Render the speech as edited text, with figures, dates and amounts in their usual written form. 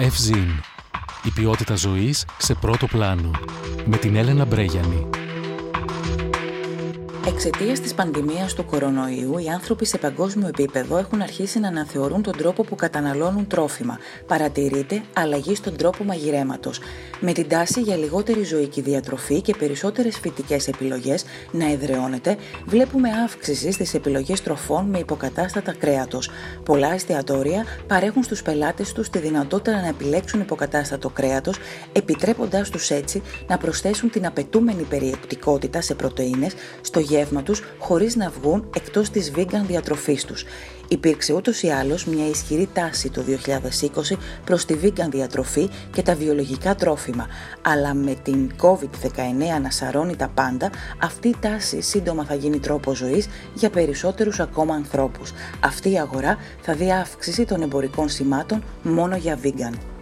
Ευζήν. Η ποιότητα ζωής σε πρώτο πλάνο. Με την Έλενα Μπρέγιανη. Εξαιτίας της πανδημίας του κορονοϊού, οι άνθρωποι σε παγκόσμιο επίπεδο έχουν αρχίσει να αναθεωρούν τον τρόπο που καταναλώνουν τρόφιμα. Παρατηρείται αλλαγή στον τρόπο μαγειρέματος. Με την τάση για λιγότερη ζωική διατροφή και περισσότερες φυτικές επιλογές να εδραιώνεται, βλέπουμε αύξηση στις επιλογές τροφών με υποκατάστατα κρέατος. Πολλά εστιατόρια παρέχουν στους πελάτες τους τη δυνατότητα να επιλέξουν υποκατάστατο κρέατος, επιτρέποντάς τους έτσι να προσθέσουν την απαιτούμενη περιεκτικότητα σε πρωτεΐνες στο γεύμα τους χωρίς να βγουν εκτός της vegan διατροφής τους. Υπήρξε ούτως ή άλλως μια ισχυρή τάση το 2020 προς τη vegan διατροφή και τα βιολογικά τρόφιμα, αλλά με την COVID-19 να σαρώνει τα πάντα, αυτή η τάση σύντομα θα γίνει τρόπος ζωής για περισσότερους ακόμα ανθρώπους. Αυτή η αγορά θα δει αύξηση των εμπορικών σημάτων μόνο για vegan.